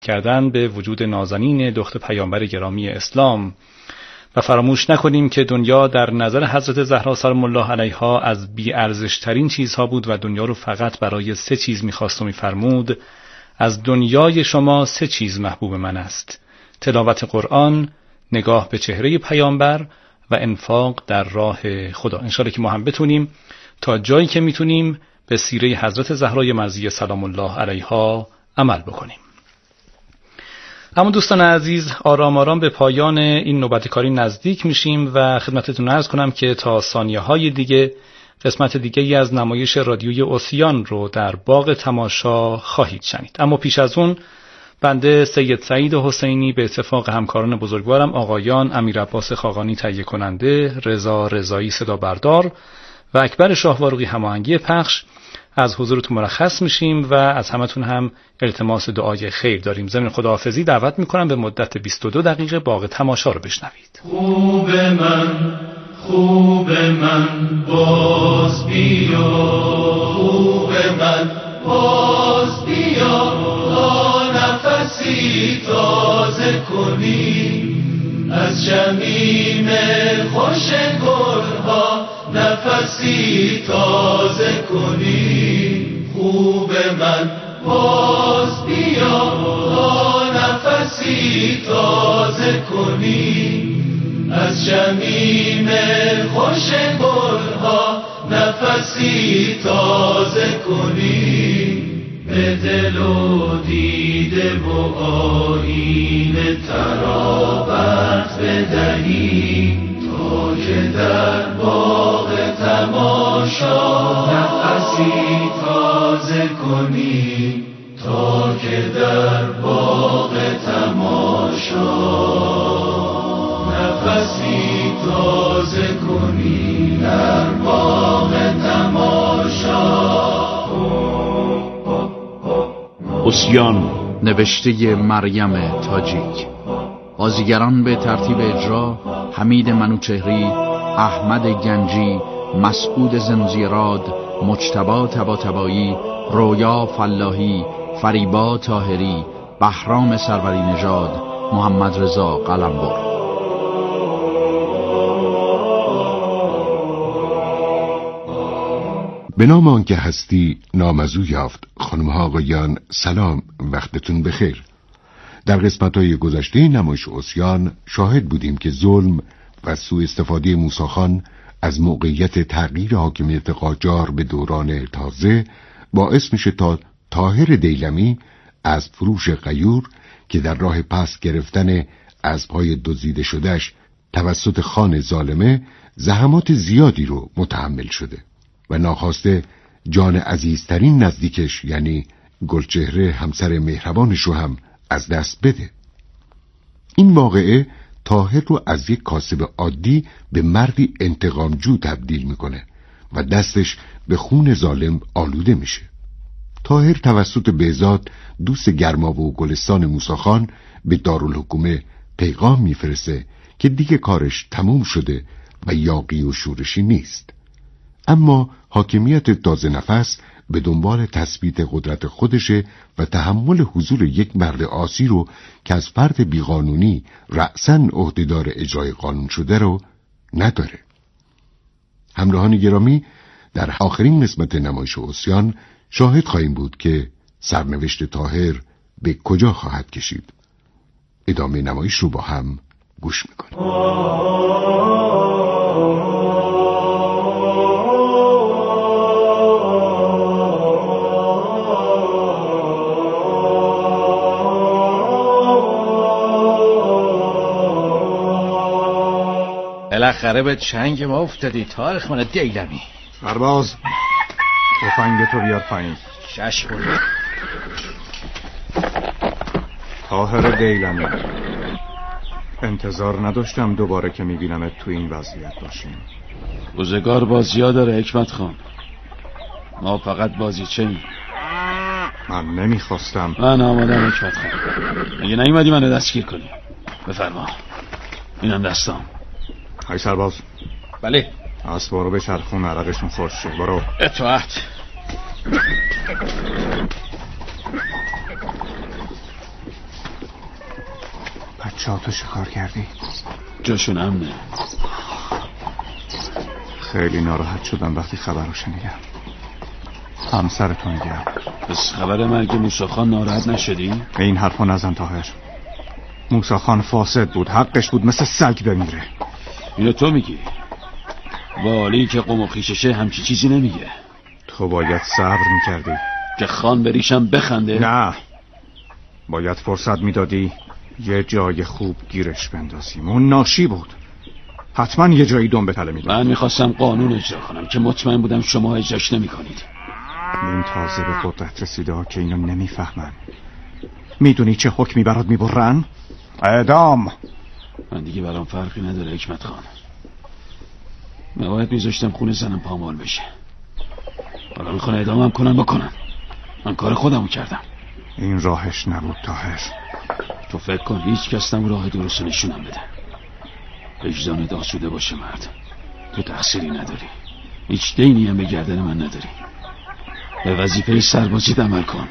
کردن به وجود نازنین دختر پیامبر گرامی اسلام و فراموش نکنیم که دنیا در نظر حضرت زهرا سلام الله علیها از بی‌ارزش‌ترین چیزها بود و دنیا رو فقط برای 3 چیز می‌خواست و می‌فرمود: از دنیای شما 3 چیز محبوب من است: تلاوت قرآن، نگاه به چهره پیامبر و انفاق در راه خدا. انشاءالله که ما هم بتونیم تا جایی که میتونیم به سیره حضرت زهرای مرضیه سلام الله علیها عمل بکنیم. اما دوستان عزیز، آرام آرام به پایان این نوبت کاری نزدیک میشیم و خدمتتون عرض کنم که تا ثانیه‌های دیگه قسمت دیگه‌ای از نمایش رادیویی اوسیان رو در باغ تماشا خواهید شنید. اما پیش از اون بنده سید سعید حسینی به اتفاق همکاران بزرگوارم آقایان امیرعباس خاقانی تهیه کننده، رضا رضایی صدا بردار و اکبر شاهوارقی هماهنگی پخش از حضورتون مرخص میشیم و از همتون هم التماس دعای خیر داریم. ضمن خداحافظی دعوت میکنم به مدت 22 دقیقه باغ تماشا رو بشنوید. خوب من باز بیا، خوب من باز بیا، تا نفسی تازه کنی از شمیم خوش گلها، نفسی تازه کنی. خوب من باز بیا، تا نفسی تازه کنی از شمیم خوش گلها، نفسی تازه کنی. به دل و دیده و آیینه ترابت بدهی، تا که در باغ تماشا نفسی تازه کنی، تا که در باغ تماشا نفسی تازه کنی، در باغ تماشا. اوسیان، نوشته مریم تاجیک. بازیگران به ترتیب اجرا: حمید منوچهری، احمد گنجی، مسعود زنوزیراد، مجتبی طباطبایی، رویا فلاحی، فریبا طاهری، بهرام سروری نژاد، محمد رضا قلمبر. به نام آنکه هستی نام از او یافت. خانم‌ها آقایان سلام، وقتتون بخیر. در قسمت‌های گذشته نمایش اوسیان شاهد بودیم که ظلم و سوء استفاده موسی خان از موقعیت تغییر حاکمیت قاجار به دوران تازه باعث میشه تا طاهر دیلمی از فروش غیور که در راه پس گرفتن اسب‌های دزدیده شدهش توسط خان ظالمه زحمات زیادی رو متحمل شده و ناخواسته جان عزیزترین نزدیکش یعنی گلچهره همسر مهربانش رو هم از دست بده. این واقعه طاهر رو از یک کاسب عادی به مردی انتقامجو تبدیل میکنه و دستش به خون ظالم آلوده میشه. طاهر توسط بهزاد دوست گرمابه و گلستان موسی خان به دارالحکومه پیغام میفرسته که دیگه کارش تموم شده و یاغی و شورشی نیست. اما حاکمیت تازه نفس به دنبال تثبیت قدرت خودشه و تحمل حضور یک مرد عاصی رو که از فرد بیقانونی رأساً عهدهدار اجرای قانون شده رو نداره. همراهان گرامی، در آخرین قسمت نمایش اوسیان شاهد خواهیم بود که سرنوشت طاهر به کجا خواهد کشید. ادامه نمایش رو با هم گوش میکنیم. بالاخره به چنگ ما افتادی تاریخ من دیلمی. سرباز، تفنگتو بیار پایین. چشم. طاهر دیلمی، انتظار نداشتم دوباره که میبینمت تو این وضعیت باشیم. روزگار بازی‌ها داره حکمت خان، ما فقط بازیچه‌ایم. من نمیخواستم. من آمادم حکمت خان. اگه نیومدی منو دستگیر کنی بفرما. اینم دستام. های سرباز. بله. اسبا رو به چرخون، عرقشون خوش شه. برو. اطاعت. بچه‌هاتو شکار کردی؟ جاشون امنه. خیلی ناراحت شدم وقتی خبر رو شنیدم. همسرتو میگم. بس خبر مرگ موسی خان ناراحت نشدی؟ این حرفو نزن طاهر. موسی خان فاسد بود، حقش بود مثل سگ بمیره. اینو تو میگی؟ والی که قوم و خویششه همچی چیزی نمیگه. تو باید صبر میکردی که خان بریشم بخنده؟ نه، باید فرصت میدادی یه جای خوب گیرش بندازیم. اون ناشی بود، حتما یه جایی دم به تله میداد. من میخواستم قانون اجرا کنم که مطمئن بودم شما اجراش نمیکنید. این تازه به قدرت رسیده ها که اینو نمیفهمن. میدونی چه حکمی برات میبرن؟ اعدام. من دیگه برام فرقی نداره حکمت خان. نباید میذاشتم خون زنم پامال بشه. حالا میخوان اعدامم کنم بکنم. من کار خودمو کردم. این راهش نبود طاهر. تو فکر کن هیچ کس نم راه درست نشونم بده. وجدانت آسوده باشه مرد. تو تقصیری نداری، هیچ دینی هم به گردن من نداری. به وظیفه سربازیت عمل کن.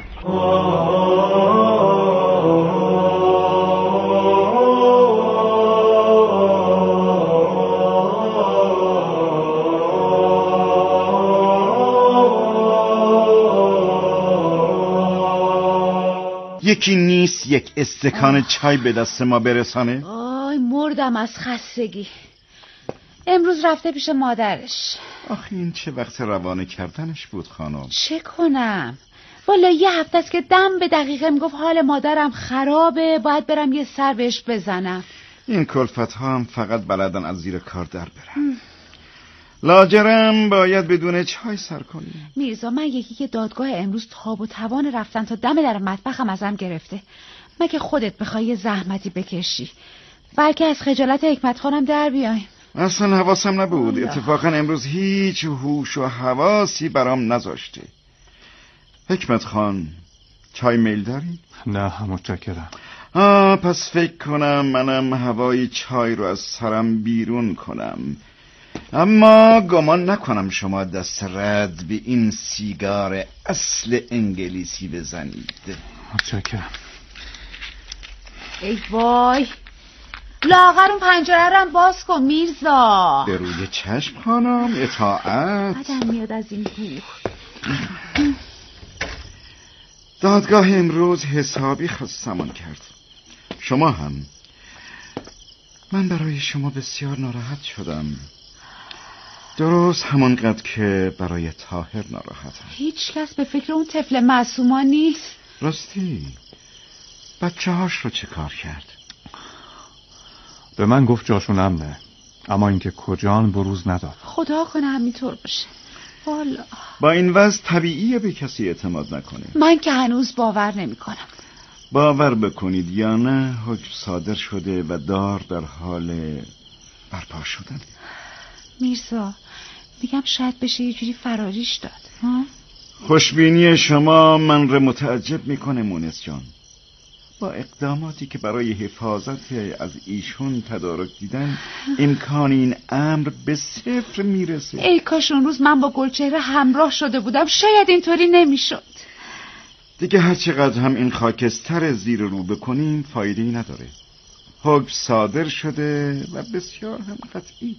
یکی نیست یک استکان چای به دست ما برسانه؟ آی مردم از خستگی. امروز رفته پیش مادرش. آخه این چه وقت روانه کردنش بود خانم؟ چه کنم؟ والا یه هفته است که دم به دقیقه میگفت حال مادرم خرابه، باید برم یه سر بهش بزنم. این کلفت ها هم فقط بلدن از زیر کار در برن. لاجرم باید بدون چای سر کنی. میرزا من یکی که دادگاه امروز تاب و توان رفتن تا دم در مطبخم ازم گرفته. مگه خودت بخوای یه زحمتی بکشی؟ بلکه از خجالت حکمت خانم در بیایم. اصلا حواسم نبود. اتفاقا امروز هیچ هوش و حواسی برام نذاشته. حکمت خان چای میل داری؟ نه متشکرم. پس فکر کنم منم هوای چای رو از سرم بیرون کنم. اما گمان نکنم شما دست رد به این سیگار اصل انگلیسی بزنید. متشکرم. ای وای، لاغر اون پنجره رو هم باز کن میرزا. به روی چشم خانم، اطاعت. آدم میاد از این بو. دادگاه امروز حسابی خستمان کرد. شما هم. من برای شما بسیار ناراحت شدم. درست همانقدر که برای طاهر ناراحتم. هیچ کس به فکر اون طفل معصوما نیست. راستی بچه هاش رو چه کار کرد؟ به من گفت جاشون امنه، اما اینکه کجان بروز نداد. خدا کنه همینطور باشه. والا با این وضع طبیعیه به کسی اعتماد نکنه. من که هنوز باور نمی کنم. باور بکنید یا نه، حکم صادر شده و دار در حال برپا شدن. میرزا میگم شاید بشه یه جوری فراریش داد. ها؟ خوشبینی شما من رو متعجب میکنه مونس جان. با اقداماتی که برای حفاظت از ایشون تدارک دیدن، امکان این امر به صفر میرسه. ای کاش اون روز من با گلچهره همراه شده بودم، شاید اینطوری نمیشد. دیگه هر چقدر هم این خاکستر زیر رو بکنیم فایده‌ای نداره. حکم صادر شده و بسیار هم قطعی.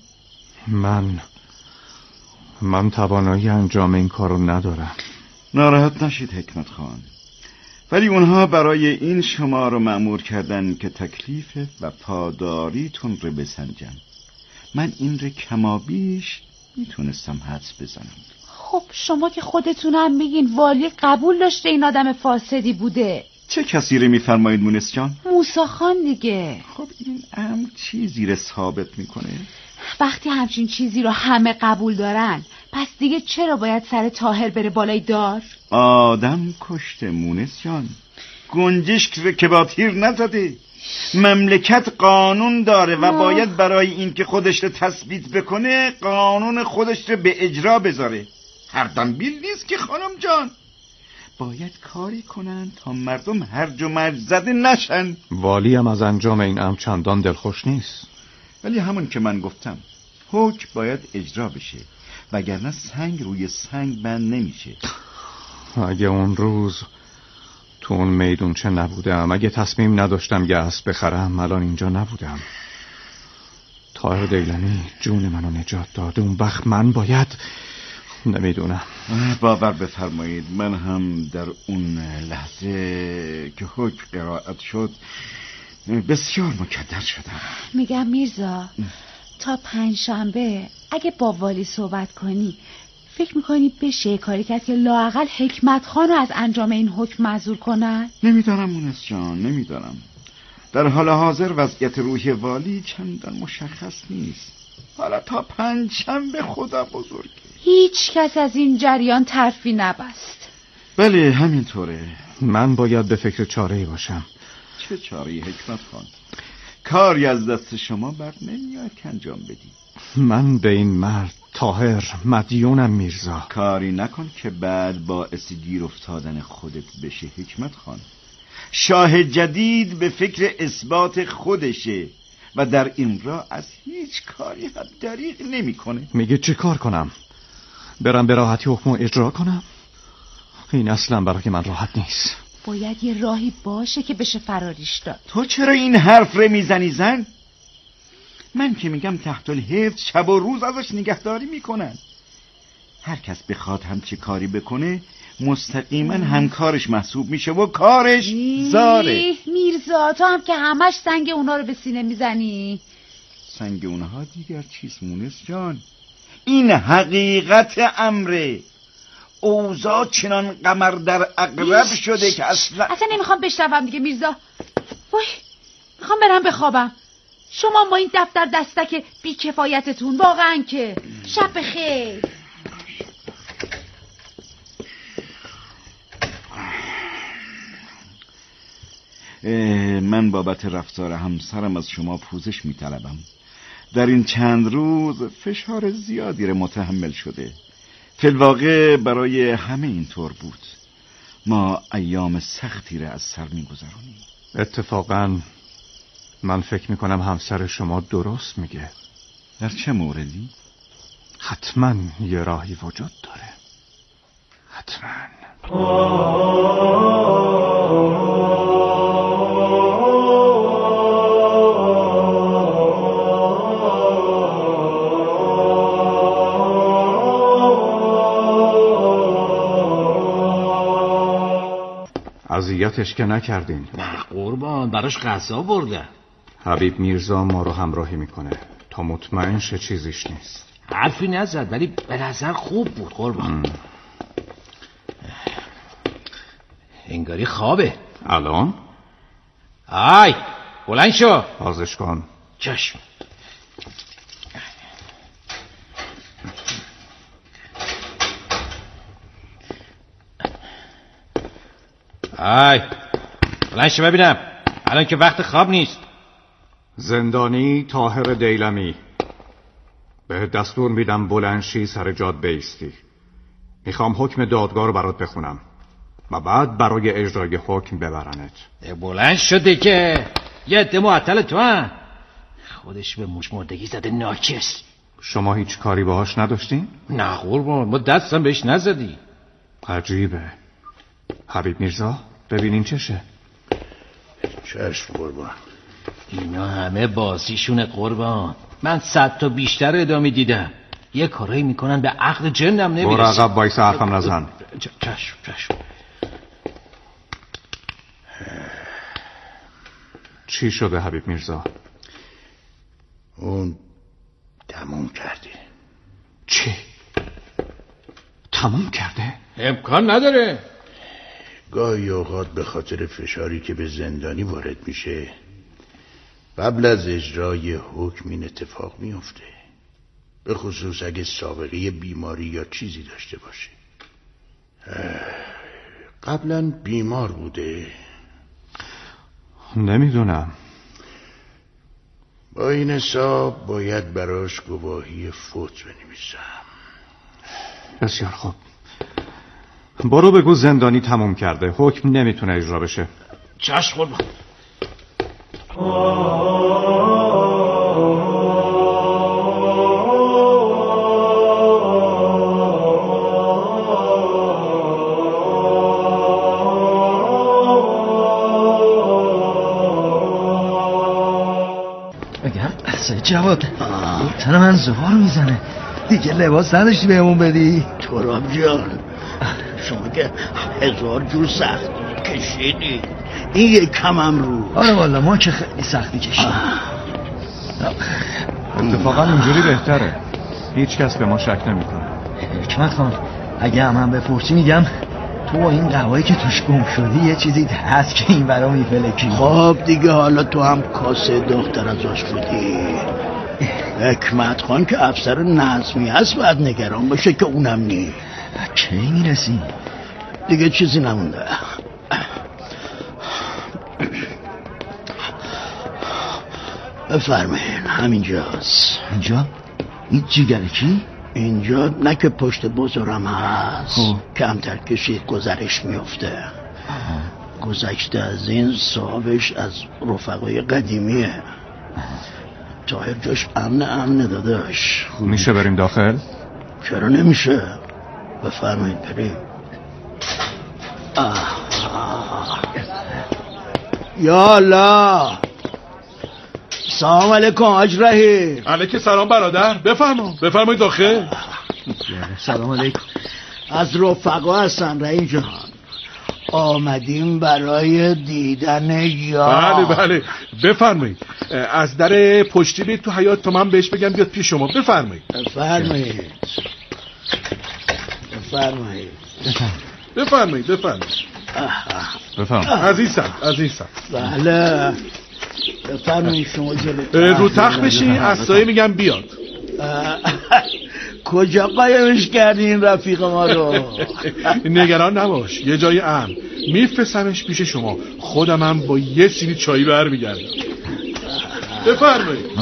من توانایی انجام این کارو ندارم. ناراحت نشید حکمت خان، ولی اونها برای این شما رو مأمور کردن که تکلیف و پاداریتون رو بسنجن. من این رو کمابیش میتونستم حدس بزنم. خب شما که خودتونم میگین والی قبول داشته این آدم فاسدی بوده. چه کسی رو میفرمایید مونس جان؟ موسی خان دیگه. خب این امر چیزی رو ثابت میکنه؟ وقتی همچین چیزی رو همه قبول دارن، پس دیگه چرا باید سر طاهر بره بالای دار؟ آدم کشته مونس جان، گنجشک رو که با تیر نزده. مملکت قانون داره و باید برای این که خودش رو تثبیت بکنه قانون خودش رو به اجرا بذاره. هر دنبیل نیست که خانم جان. باید کاری کنن تا مردم هرج و مرج زده نشن. والی هم از انجام این امر چندان دلخوش نیست. ولی همون که من گفتم، حکم باید اجرا بشه، وگرنه سنگ روی سنگ بند نمیشه. اگه اون روز تو اون میدون چه نبودم. اگه تصمیم نداشتم یه اسب بخرم الان اینجا نبودم. طاهر دیلمی جون منو نجات داده. اون وقت من باید نمیدونم. باور بفرمایید من هم در اون لحظه که حکم قرائت شد بسیار مکدر شدم. میگم میرزا تا پنجشنبه اگه با والی صحبت کنی فکر میکنی بشه کاری کرد که لااقل حکمت خانو از انجام این حکم معزول کنن؟ نمیدانم مونس جان، نمیدانم. در حال حاضر وضعیت روحی والی چندان مشخص نیست. حالا تا پنجشنبه خدا بزرگه. هیچ کس از این جریان طرفی نبست. بله همینطوره. من باید به فکر چاره‌ای باشم. چه چاره‌ای حکمت خان؟ کاری از دست شما بر نمیاد که انجام بدی. من به این مرد طاهر مدیونم میرزا. کاری نکن که بعد باعث گیر افتادن خودت بشه حکمت خان. شاه جدید به فکر اثبات خودشه و در این راه از هیچ کاری هم دریغ نمیکنه. میگه چه کار کنم؟ برم به راحتی حکمو اجرا کنم؟ این اصلا برای من راحت نیست. باید یه راهی باشه که بشه فراریش داد. تو چرا این حرف رو میزنی زن؟ من که میگم تحت الحفظ شب و روز ازش نگهداری میکنن. هر کس بخواد همچی کاری بکنه مستقیما همکارش محسوب میشه و کارش زاره. میرزا تو هم که همش سنگ اونا رو به سینه میزنی. سنگ اونها دیگر چیست مونس جان؟ این حقیقت امره. اوضاع چنان قمر در عقرب شده که اصلا نمیخوام بشنوم دیگه میرزا. وای میخوام برم بخوابم. شما با این دفتر دستک بی کفایتتون واقعا که شب بخیر. من بابت رفتار همسرم از شما پوزش میطلبم. در این چند روز فشار زیادی رو متحمل شده. فی الواقع برای همه اینطور بود. ما ایام سختی را از سر میگذرونیم. اتفاقا من فکر میکنم همسر شما درست میگه. در چه موردی؟ حتما یه راهی وجود داره. حتما. اذیتش که نکردین؟ نه قربان براش غذا بردن. حبیب میرزا ما رو همراهی میکنه تا مطمئن شه چیزیش نیست. حرفی نزد ولی به نظر خوب بود قربان. انگاری خوابه. الان؟ آی بلند شو. بازش کن. چشم. آی بلند شو ببینم. الان که وقت خواب نیست. زندانی طاهر دیلمی، به دستور میدم بلندشی سر جاد بیستی. میخوام حکم دادگاه رو برات بخونم و بعد برای اجرای حکم ببرنت. بلند شده که یه عده معطل تو هم. خودش به موش مردگی زده ناکس. شما هیچ کاری باهاش نداشتین؟ نه قربان ما دستم بهش نزدی. عجیبه. حبیب میرزا ببینیم چشه. چشم قربان. اینا همه بازیشونه قربان. من 100 تا بیشتر ادامه دیدم. یه کارایی میکنن به عقل جنم نمیرسه. برو عقب وایس حرفم نزن. چشم. چی شده حبیب میرزا؟ اون تموم کرده. چی؟ تموم کرده؟ امکان نداره. گاهی اوقات به خاطر فشاری که به زندانی وارد میشه قبل از اجرای حکم این اتفاق میفته. به خصوص اگه سابقه بیماری یا چیزی داشته باشه. قبلا بیمار بوده؟ نمیدونم. با این حساب باید براش گواهی فوت بنویسم. بسیار خوب. برو بگو زندانی تموم کرده. حکم نمیتونه اجرا بشه. چشم قربان. سید جواد تن من زهار میزنه، دیگه لباس نداشتی بهمون بدی؟ تراب جان شما که 1000 جور سخت کشیدی، این یک کمم رو. آره والا ما که خیلی سختی کشیدیم. اتفاقا اینجوری بهتره، هیچ کس به ما شک نمیکنه. حکمت خان اگه هم بپرسی میگم تو این قهوه‌ای که توش گم شدی یه چیزی هست که این برا میفلکی. خب دیگه حالا تو هم کاسه دختر ازش بودی. حکمت خان که افسر نظمی هست باید نگران باشه که اونم نی. کی میرسیم؟ دیگه چیزی نمونده. بفرمایین همینجاست. اینجا؟ این جیگره کی؟ اینجا نه که پشت بزرگم هست کمتر کشید گذرش میفته. گذشته از این صاحبش از رفقای قدیمیه. طاهر جاش امن داداش. میشه بریم داخل؟ چرا نمیشه؟ بفرمایید بریم. یا الله. سلام علیکم حاج رحیم. علیکم سلام برادر. بفرمایید داخل. سلام علیکم. از رفقا هستن رحیم جان، آمدیم برای دیدن یا. بله بفرمایید. از در پشتی بیت تو حیاط تا من بهش بگم بیاد پیش شما. بفرمایید. عزیزم. بله بفرمایید شما جلو. رو تخت بشین، اسایی میگم بیاد. کجا قایمش کردی این رفیق ما رو؟ نگران نباش، یه جای امن میفرستمش پیش شما. خودم هم با یه سینی چایی برمیگردم. بفرمایید.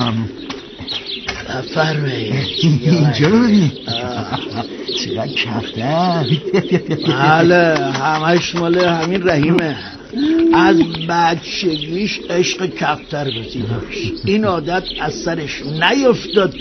اینجا رو ببین چقدر کفتر. بله همش مال همین رحیمه. از بچگیش عشق کفتر بزیداش. این عادت از سرش نیفتاد.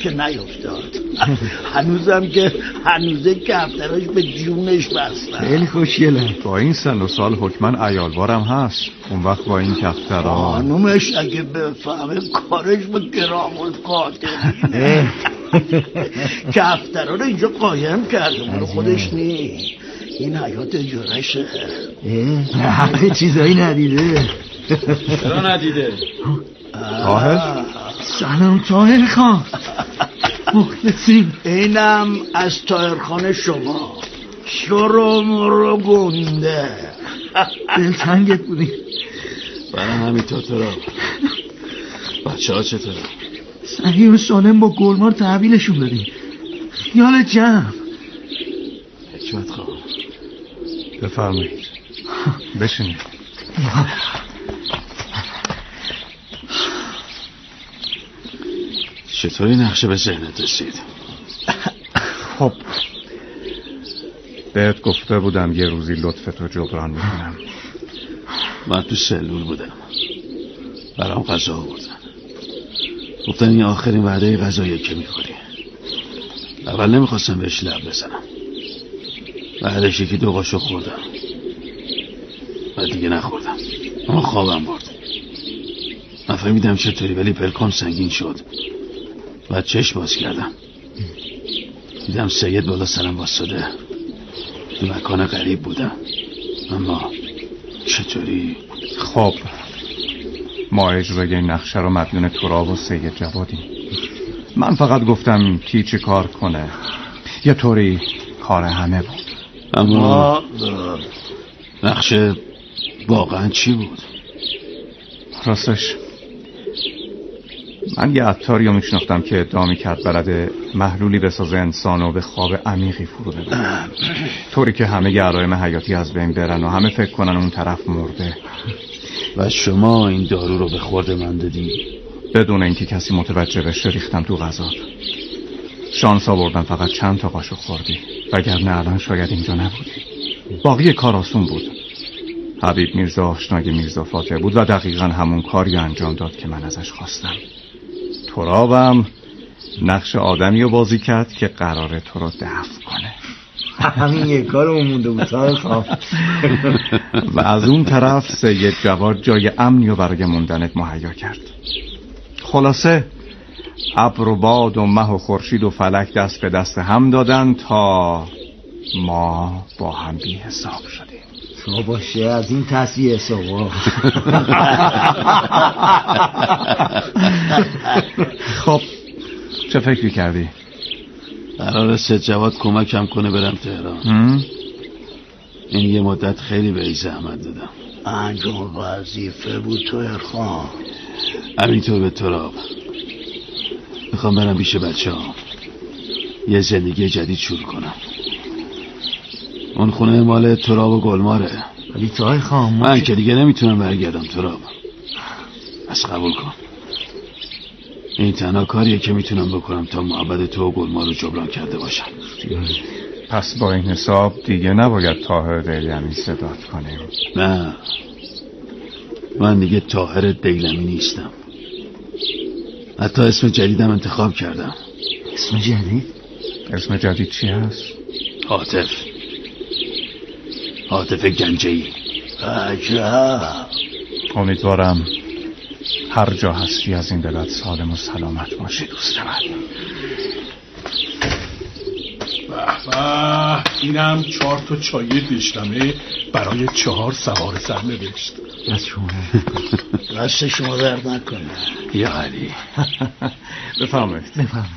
هنوزم که هنوزه کفتراش به جونش بستن. خیلی خوشگله. با این سن و سال حکمن عیالوارم هست. اون وقت با این کفترها خانومش اگه بفهمه کارش به گرام القاتلینه. کفترها رو اینجا قایم کرده، مال خودش نی. این حیات اجارشه. همه چیزایی ندیده. چرا ندیده؟ طاهر؟ سلام طاهر خان. مخلصیم. اینم از طاهر خان شما. شروع گنده. دلتنگت بودیم. برای همینطور تو را. بچه ها چطور؟ صحیح و سالم با گلمار تحویلشون دادیم. خیال جمع. حکمت خان بفرمایید بشینید. چطوری نقشه به ذهنت رسید؟ خب بهت گفته بودم یه روزی لطفتو جبران میکنم. من تو سلول بودم، برام غذا آوردن، گفتن این آخرین وعده غذایی که میخوری. اول نمیخواستم بهش لب بزنم، بعدش یکی دو قاشق خوردم، بعد دیگه نخوردم، اما خوابم برد. نفهمیدم چطوری ولی پلکام سنگین شد. بعد چشم باز کردم، دیدم سید بالا سرم واسطه. تو مکان غریب بودم، اما چطوری؟ خب ما اجرای این نقشه رو مدیون تراب و سید جوادیم. من فقط گفتم کی چه کار کنه، یه طوری کار همه بود. اما نقشه واقعا چی بود؟ راستش من یه عطاری رو میشناختم که ادعا میکرد بلده محلولی بسازه انسان و به خواب عمیقی فرو ببره، طوری که همه علائم حیاتی از بین برن و همه فکر کنن اون طرف مرده. و شما این دارو رو به خورد من دادی؟ بدون اینکه کسی متوجه بشه ریختم تو غذا. شانس آوردم فقط چند تا قاشق خوردی، وگرنه الان شاید اینجا نبودی. باقی کار آسون بود. حبیب میرزا آشنای میرزا فاتح بود و دقیقا همون کاری انجام داد که من ازش خواستم. ترابم نقش آدمی رو بازی کرد که قراره تو رو دفع کنه. همین یک کارمون مونده بود خواهم. و از اون طرف سید جواد جای امنی رو برای موندنت مهیا کرد. خلاصه ابر و باد و مه و خورشید و فلک دست به دست هم دادن تا ما با هم بی حساب شدیم. تو باشه از این تصویه حسابا. خب چه فکری کردی؟ قراره سید جواد کمکم کنه برم تهران. این یه مدت خیلی به زحمت دادم. انجام وظیفه بود تو خان. همینطور به تراب. میخوام برم پیش بچه‌ام یه زندگی جدید شروع کنم. اون خونه مال تراب و گلماره. ولی تو خان من که دیگه نمیتونم برگردم تراب. از قبول کن این تنها کاریه که میتونم بکنم تا محبت تو و گلمار رو جبران کرده باشم. پس با این حساب دیگه نباید طاهر دیلمی صدات کنیم. نه من دیگه طاهر دیلمی نیستم. حتی اسم جدیدم انتخاب کردم. اسم جدید؟ اسم جدید چی هست؟ عاطف گنجه‌ای. عجب. امیدوارم هر جا هستی از این بلد سالم و سلامت باشی دوست من. به اینم 4 تا چای دشنمه برای 4 سوار سرنوشت. دست شما درد نکنه. یا علی. بفرمایید.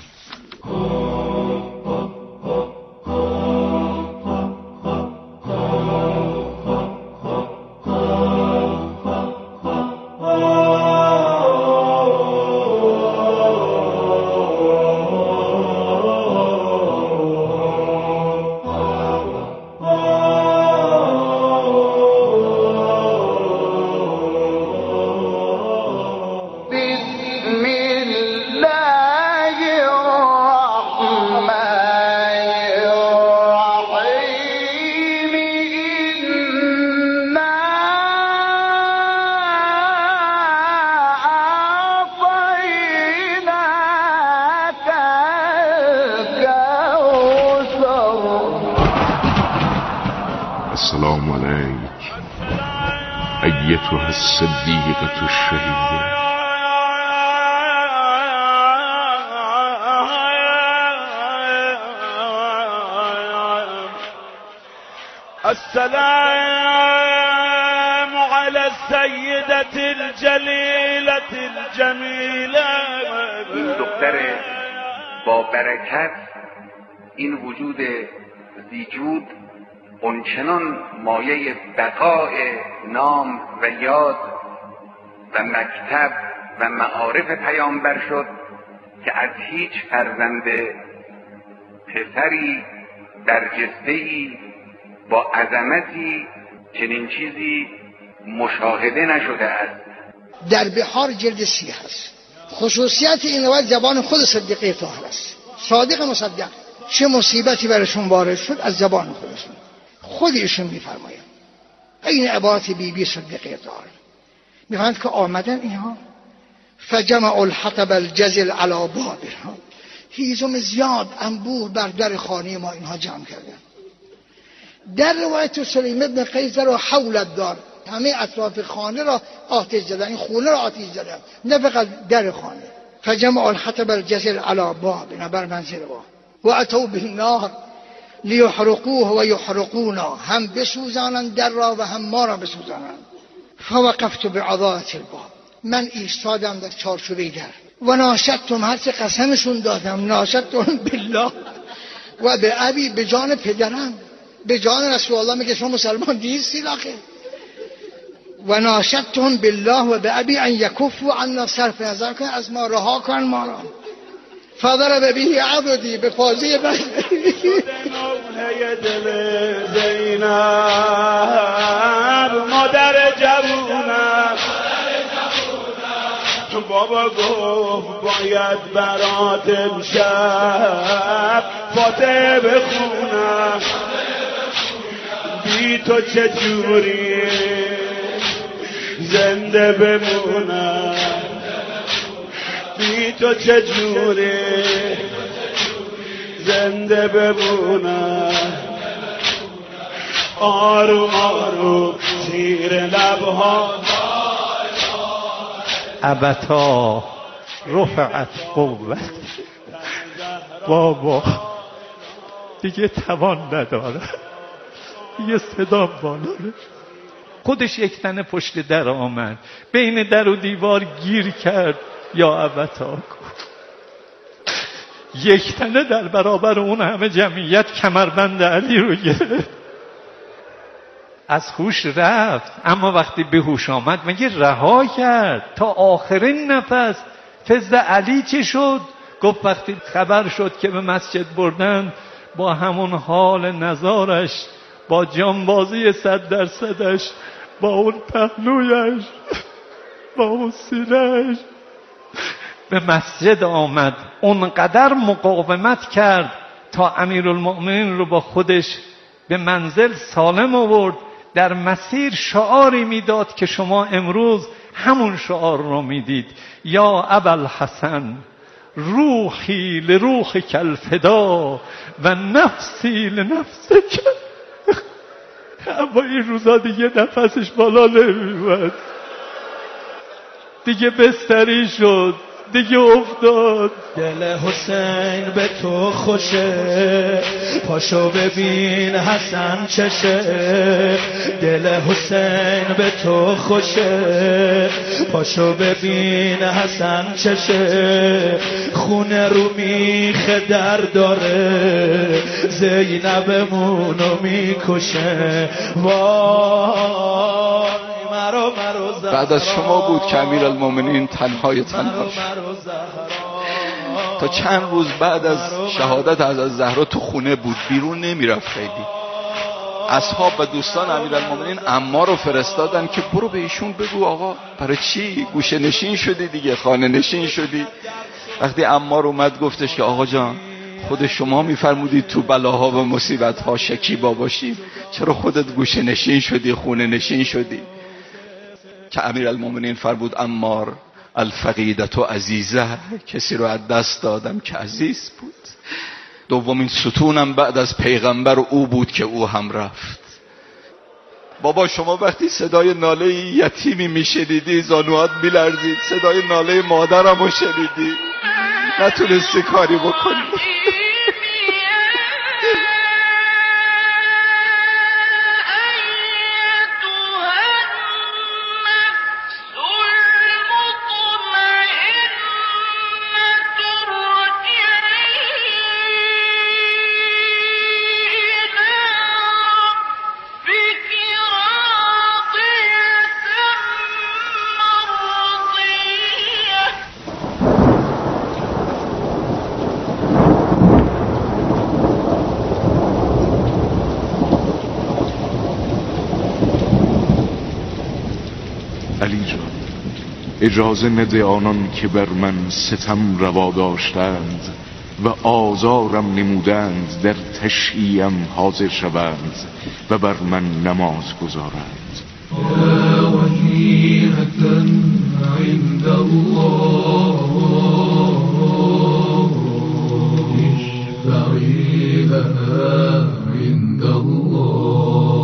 السلام عليك أيتها الصديقة الشهيدة. السلام على السيدة الجليلة الجميلة. این دختر با برکت، این وجود ذی‌جود اونچنان مایه بقای نام و یاد و مکتب و معارف پیامبر شد که از هیچ فرزند پسری برجسته‌ای با عظمتی چنین چیزی مشاهده نشده است. در بحار جلد 30 هست. خصوصیت این روایت زبان خود صدیقه طاهر است. صادق مصدق. چه مصیبتی برشون وارد شد از زبان خودشون خود ایشون میفرمایند. این عبارت بی صدیقه طاهر میفرمایند که آمدن اینها فجمع الحطب الجزل علی بابها، هیزم زیاد انبوه بر در خانه ما اینها جمع کردن. در روایت سلیم ابن قیس را حول دار، همه اطراف خانه را آتش زدن، این خونه را آتش زدن، نه فقط در خانه. فجمع الحطب الجزل علی بابنا، بر منزل ما. و اتوا بالنار لیحرقوه و یحرقونا، هم بسوزانند در را و هم ما را بسوزانند. فوقفت بعضات الباب، من ایستادم در چارچوبه در. و ناشدتم، هر چه قسمشون دادم، ناشدتم بالله و به ابی، به جان پدرم، به جان رسول الله. میگه شما مسلمان نیستی آخه. و ناشدتم بالله و به ابی ان یکفوا عنا، صرف نظر کن از ما، رها کن ما را. فضرب به عبدی، به پازی من زینب مادر جوونم. بابا گفت باید برات امشب فاتحه بخونم. بی تو چجوری زنده بمونم، بی تو چجوری زنده بمونم. آروم آروم زیر لبها ابتا رفعت قوت. بابا دیگه توان نداره، یه صدا بالاره. خودش یک تنه پشت در آمد، بین در و دیوار گیر کرد، یا ابتاکو. یک تنه در برابر اون همه جمعیت کمربند علی رو گرفت، از هوش رفت. اما وقتی به هوش آمد مگه رها کرد تا آخرین نفس. فضل علی چه شد؟ گفت وقتی خبر شد که به مسجد بردن، با همون حال نزارش، با جانبازی 100%ش، با اون پهلویش، با اون سینه‌اش به مسجد آمد. اونقدر مقاومت کرد تا امیرالمؤمنین رو با خودش به منزل سالم آورد. در مسیر شعاری میداد که شما امروز همون شعار رو میدید: یا ابوالحسن روحی لروحک الفدا و نفسی لنفسک. اما این روزا دیگه نفسش بالا نمیومد، دیگه بستری شد، دیگه افتاد. دل حسین به تو خوشه، پاشو ببین حسن چشه. دل حسین به تو خوشه، پاشو ببین حسن چشه. خونه رو میخه در داره، زینبمونو میکشه. وای بعد از شما بود که امیرالمومنین تنهای تنهاش. تا چند روز بعد از شهادت حضرت زهرا تو خونه بود، بیرون نمیرفت. خیلی اصحاب و دوستان امیرالمومنین عمار رو فرستادن که برو به ایشون بگو آقا برای چی گوشه نشین شدی دیگه، خانه نشین شدی. وقتی عمار اومد گفتش که آقا جان، خود شما میفرمودید تو بلاها و مصیبتها شکیبا باشی، چرا خودت گوشه نشین شدی، خونه نشین شدی؟ که امیرالمومنین فرمود عمار الفقیدت عزیزه، کسی رو از دست دادم که عزیز بود. دومین ستونم بعد از پیغمبر او بود که او هم رفت. بابا شما وقتی صدای ناله یتیمی میشنیدی زانوات میلرزید، صدای ناله مادرم رو شنیدی نتونستی کاری بکنی. اجازه نده آنان که بر من ستم روا داشتند و آزارم نمودند، در تشییعم حاضر شوند و بر من نماز گذارند. یا وجیهة عند الله اشفعی لنا عند الله.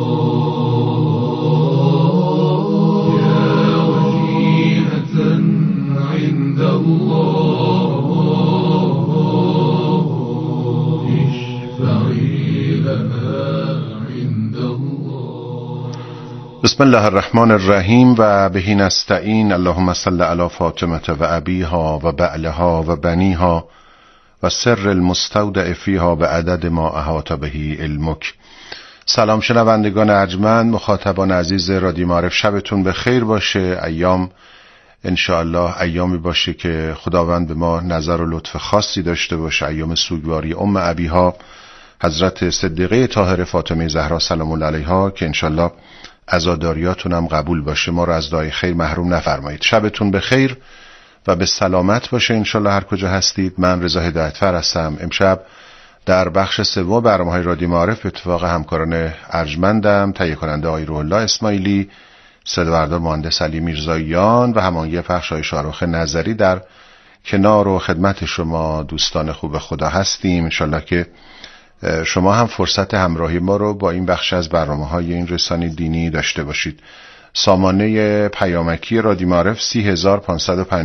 بسم الله الرحمن الرحیم و بهی نستعین. اللهم صل علی فاطمه و ابیها و بعلها و بنیها و سر المستودع فیها به عدد ما احاط بهی علمک. سلام شنوندگان ارجمند، مخاطبان عزیز رادیو معارف، شبتون به خیر باشه. ایام انشاءالله ایامی باشه که خداوند به ما نظر و لطف خاصی داشته باشه. ایام سوگواری ام ابیها حضرت صدیقه طاهره فاطمه زهرا سلام الله علیها که انشاءالله عزاداریاتون هم قبول باشه، ما رو از دعای خیر محروم نفرمایید. شبتون به خیر و به سلامت باشه انشاءالله هر کجا هستید. من رضا هدایتفر هستم. امشب در بخش سوم برنامه‌های رادیو معارف به اتفاق همکاران ارجمندم، تهیه کننده آقای روح الله اسماعیلی، صدابردار مهندس علی میرزاییان و هماهنگی پخش آقای شاروخ نظری در کنار و خدمت شما دوستان خوب خدا هستیم. انشاءالله که شما هم فرصت همراهی ما رو با این بخش از برنامه‌های این رسانه دینی داشته باشید. سامانه پیامکی رادیو معارف 30550